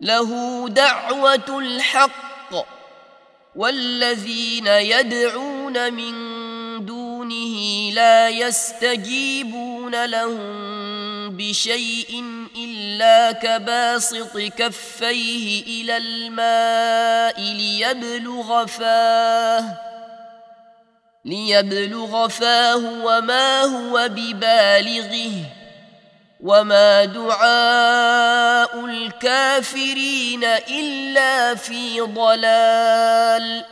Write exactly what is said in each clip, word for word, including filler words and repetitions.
له دعوة الحق والذين يدعون من دونه لا يستجيبون لهم بشيء إلا كباسط كفيه إلى الماء ليبلغ فاه ليبلغ فاه وما هو ببالغه وما دعاء الكافرين إلا في ضلال.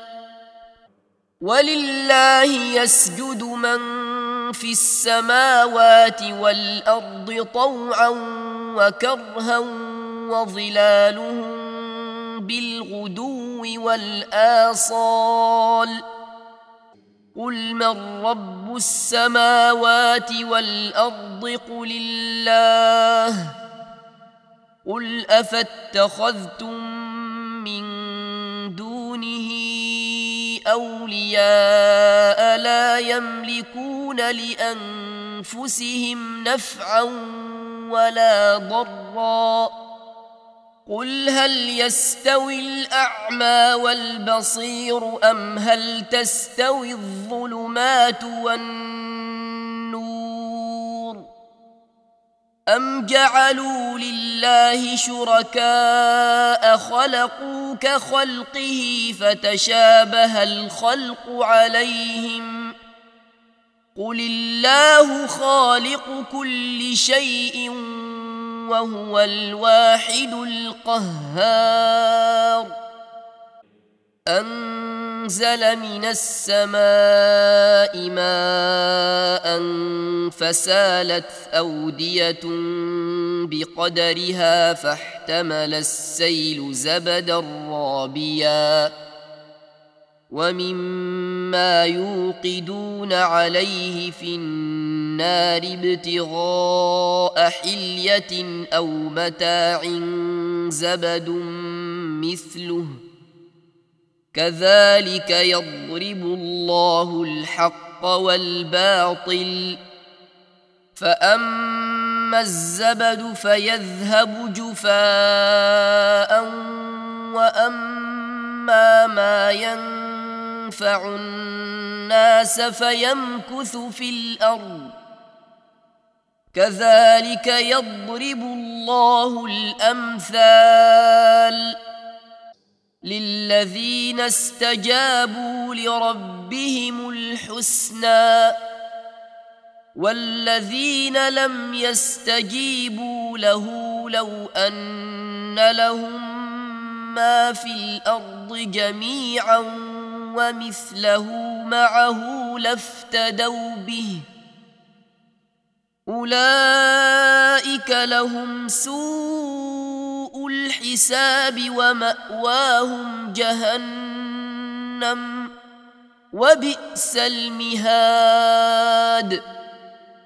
ولله يسجد من في السماوات والأرض طوعا وكرها وظلالهم بالغدو والآصال. قل من رب السماوات والأرض قل الله. قل أفاتخذتم من دونه أولياء لا يملكون لأنفسهم نفعا ولا ضرا. قل هل يستوي الأعمى والبصير أم هل تستوي الظلمات والنور أم جعلوا لله شركاء خلقوا كخلقه فتشابه الخلق عليهم. قل الله خالق كل شيء وهو الواحد القهار. أنزل من السماء ماء فسالت أودية بقدرها فاحتمل السيل زبدا رابيا ومما يوقدون عليه في النار ابتغاء حلية أو متاع زبد مثله كذلك يضرب الله الحق والباطل. فأما الزبد فيذهب جفاء وأما ما ينفع الناس فيمكث في الأرض كذلك يضرب الله الأمثال للذين استجابوا لربهم الحسنى والذين لم يستجيبوا له لو أن لهم ما في الأرض جميعا ومثله معه لافتدوا به أولئك لهم سوء الحساب ومأواهم جهنم وبئس المهاد.